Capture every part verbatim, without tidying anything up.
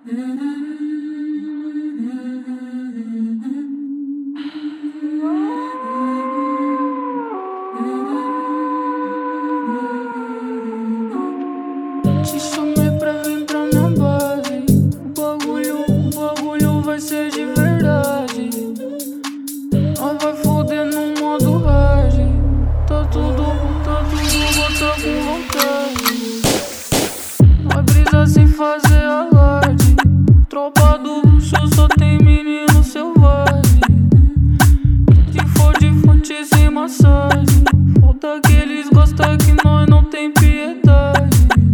Te chamei pra vir pra minha base. O bagulho, o bagulho vai ser de verdade. Nós vai foder no modo hard. Tá tudo, tá tudo, bota com vontade. Nós brisa sem fazer alarde. Tropa do bruxo só tem menino selvagem. Se for de fonte sem massagem, falta que eles gostam que nós não tem piedade.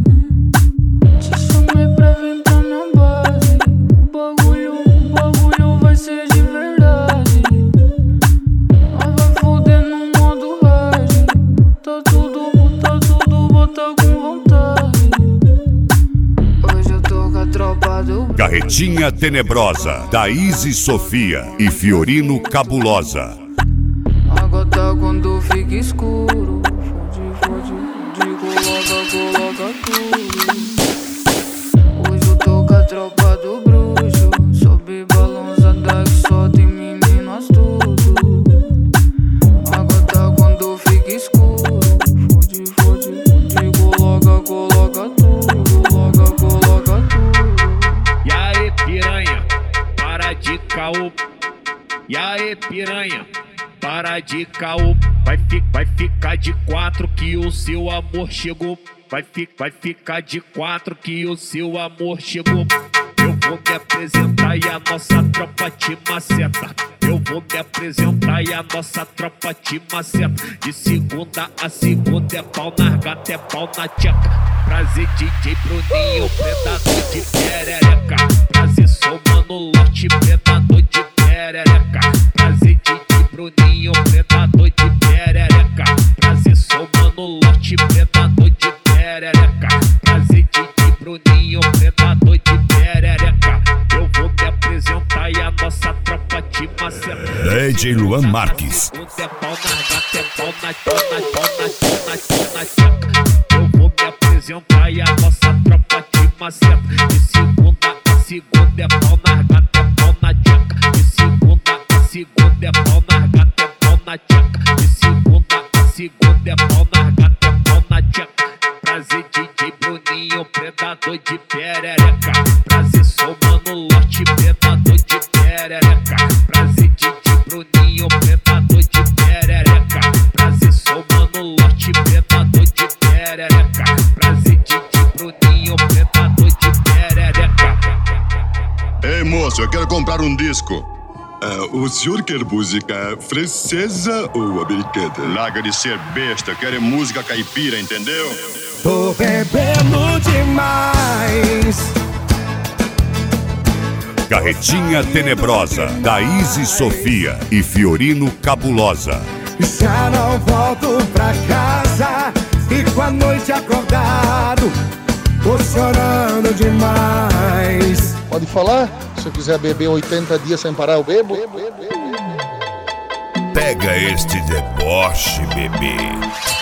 Te chamei pra vir pra minha base. O bagulho, o bagulho vai ser de verdade. Nós vai foder no modo hard. Tá tudo, tá tudo, bota com vontade. Hoje eu tô com a tropa do Carretinha Tenebrosa, da Easy Sofia e Fiorino Cabulosa. A gota quando fica escuro, fode, fode, de coloca, coloca tudo. Hoje eu tô com a tropa do bruxo, sobe balançada que só tem meninas tudo. A gota quando fica escuro, fode, fode, de coloca, coloca tudo, coloca, coloca tudo. E aí piranha, para de caô. E aí piranha, para de caô. Vai, fi, vai ficar de quatro que o seu amor chegou. Vai, fi, vai ficar de quatro que o seu amor chegou. Eu vou me apresentar e a nossa tropa te maceta. Eu vou me apresentar e a nossa tropa te maceta. De segunda a segunda é pau na gata, é pau na tcheca. Prazer D J Bruninho, predador de perereca. Prazer sou mano lote, predador de perereca. Prazer D J Bruninho, predador de perereca. Prazer sou mano lote, predador de perereca. Prazer D J Bruninho, predador de perereca. Eu vou me apresentar e a nossa tropa te maceta. D J Luan Marques. É pau na gata, é pau na pau na pau na pau na pau na tcheca. Eu vou me apresentar e a nossa tropa te maceta. De segunda a segunda é pau na gata, é pau na tcheca. De segunda a segunda é pau na gata, é pau na tcheca. De segunda a segunda é pau na gata, é pau na tcheca. Prazer D J Bruninho, predador de perereca. Prazer sou mano lote, predador de perereca. Prazer D J Bruninho, predador de perereca. Prazer sou mano lote, predador de perereca. Prazer D J Bruninho, predador de perereca. Ei moço, eu quero comprar um disco. Uh, o senhor quer música francesa ou americana? Larga de ser besta, quero música caipira, entendeu? Tô bebendo demais. Carretinha Tenebrosa, da Easy Sofia e Fiorino Cabulosa. Já não volto pra casa. Fico a noite acordado, tô chorando demais. Pode falar? Se eu quiser beber oitenta dias sem parar, eu bebo. Pega este deboche, bebê.